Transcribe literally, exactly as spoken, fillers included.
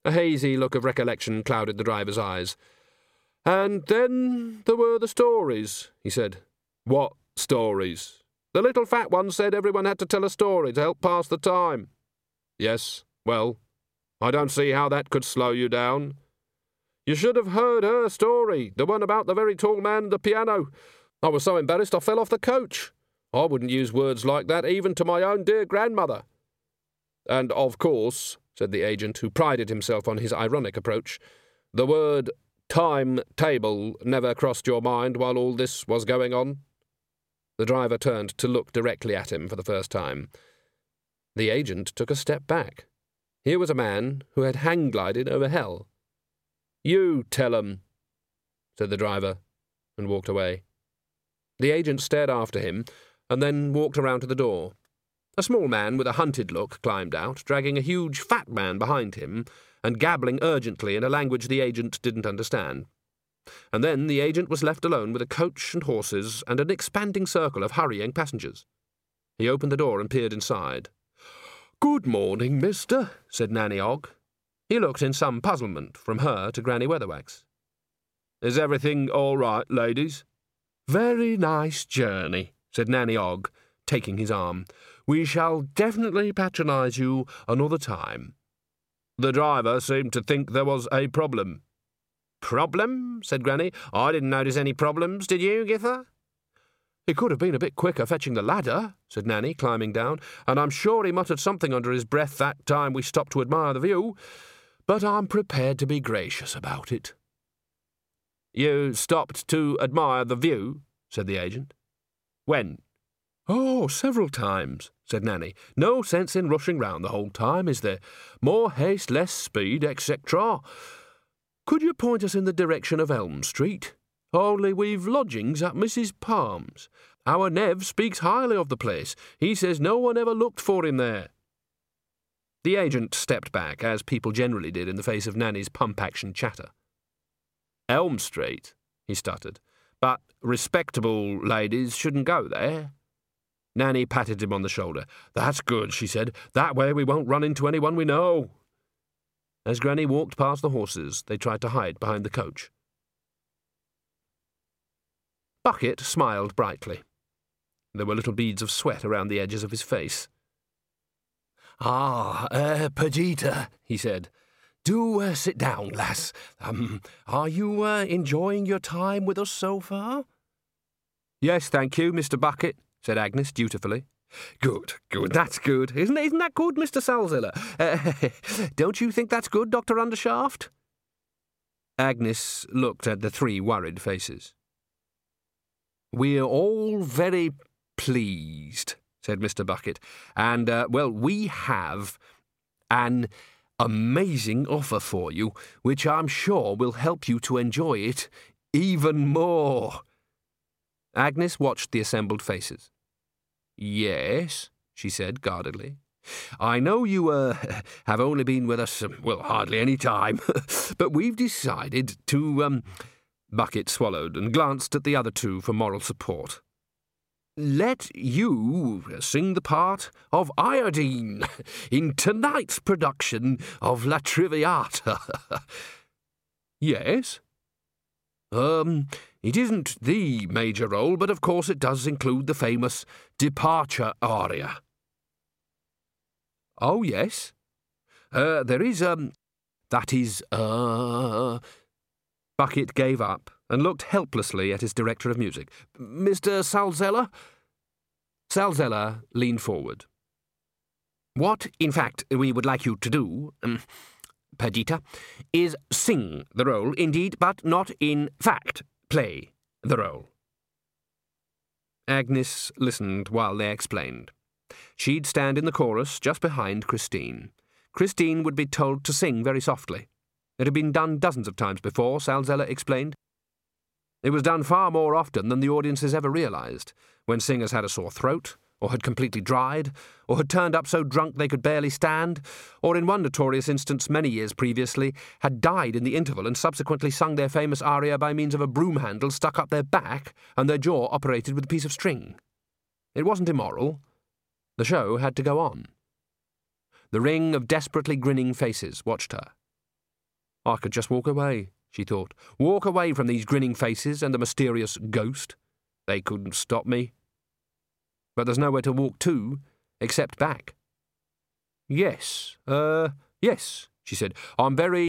A hazy look of recollection clouded the driver's eyes. "And then there were the stories," he said. "What stories?" "The little fat one said everyone had to tell a story to help pass the time." "Yes, well, I don't see how that could slow you down." "You should have heard her story, the one about the very tall man and the piano. I was so embarrassed I fell off the coach. I wouldn't use words like that even to my own dear grandmother." "And of course," said the agent, who prided himself on his ironic approach, "the word time-table never crossed your mind while all this was going on?" The driver turned to look directly at him for the first time. The agent took a step back. Here was a man who had hang-glided over hell. "You tell 'em," said the driver, and walked away. The agent stared after him, and then walked around to the door. A small man with a hunted look climbed out, dragging a huge fat man behind him, and gabbling urgently in a language the agent didn't understand. And then the agent was left alone with a coach and horses and an expanding circle of hurrying passengers. He opened the door and peered inside. "Good morning, mister," said Nanny Ogg. He looked in some puzzlement from her to Granny Weatherwax. "Is everything all right, ladies?" "Very nice journey," said Nanny Ogg, taking his arm. "We shall definitely patronise you another time." "The driver seemed to think there was a problem." "Problem?" said Granny. "I didn't notice any problems, did you, Gither?" "He could have been a bit quicker fetching the ladder," said Nanny, climbing down, "and I'm sure he muttered something under his breath that time we stopped to admire the view. But I'm prepared to be gracious about it." "You stopped to admire the view?" said the agent. "When?" "Oh, several times," said Nanny. "No sense in rushing round the whole time, is there? More haste, less speed, et cetera. Could you point us in the direction of Elm Street? Only we've lodgings at Missus Palm's. Our Nev speaks highly of the place. He says no one ever looked for him there." The agent stepped back, as people generally did in the face of Nanny's pump-action chatter. "Elm Street," he stuttered. "But respectable ladies shouldn't go there." Nanny patted him on the shoulder. "That's good," she said. "That way we won't run into anyone we know." As Granny walked past the horses, they tried to hide behind the coach. Bucket smiled brightly. There were little beads of sweat around the edges of his face. "Ah, uh, Perdita," he said. "Do uh, sit down, lass. Um, are you uh, enjoying your time with us so far?" "Yes, thank you, Mister Bucket," said Agnes dutifully. "Good, good, that's good. Isn't, isn't that good, Mister Salzilla? Uh, don't you think that's good, Doctor Undershaft?" Agnes looked at the three worried faces. "We're all very pleased," said Mister Bucket, "and, uh, well, we have an amazing offer for you, which I'm sure will help you to enjoy it even more." Agnes watched the assembled faces. "Yes," she said guardedly. "I know you uh, have only been with us, um, well, hardly any time, but we've decided to..." Um, Bucket swallowed and glanced at the other two for moral support. "Let you sing the part of Iodine in tonight's production of La Traviata." "Yes?" Um, it isn't the major role, but of course it does include the famous departure aria." "Oh, yes. Uh, there is, um, that is, uh... Bucket gave up and looked helplessly at his director of music. "Mister Salzella?" Salzella leaned forward. "What, in fact, we would like you to do, um, Perdita, is sing the role, indeed, but not in fact play the role." Agnes listened while they explained. She'd stand in the chorus just behind Christine. Christine would be told to sing very softly. It had been done dozens of times before, Salzella explained. It was done far more often than the audiences ever realised, when singers had a sore throat, or had completely dried, or had turned up so drunk they could barely stand, or in one notorious instance many years previously, had died in the interval and subsequently sung their famous aria by means of a broom handle stuck up their back and their jaw operated with a piece of string. It wasn't immoral. The show had to go on. The ring of desperately grinning faces watched her. I could just walk away, she thought. Walk away from these grinning faces and the mysterious ghost. They couldn't stop me. But there's nowhere to walk to, except back. Yes, uh, yes, she said. I'm very